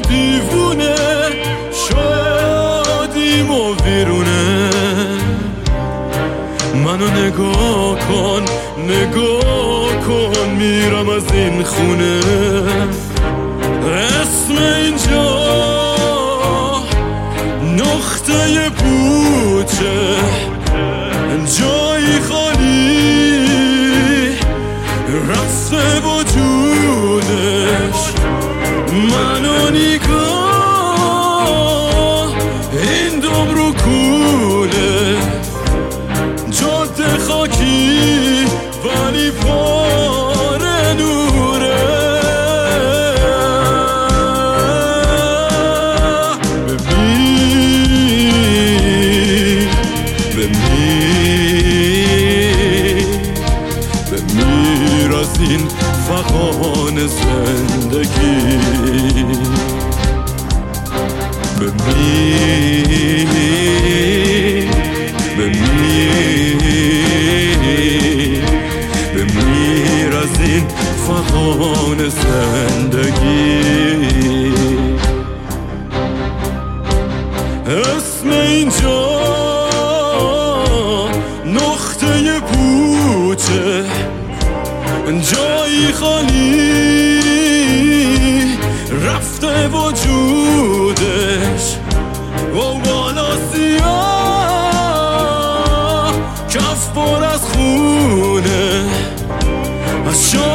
دیوونه، شادیم و ویرونه. منو نگاه کن میرم از این خونه. اسم اینجا نقطه پوچه، جایی خالی رفته وجودش. منو نگاه، این دم رو کوله، جاده خاکی ولی پاره نوره. بمیر از این فغان زندگی، بمیر از این فغان زندگی. اسم اینجا نقطه پوچه، جایی خالی رفته وجودش. و بالا سیاه، کف پر از خونه، از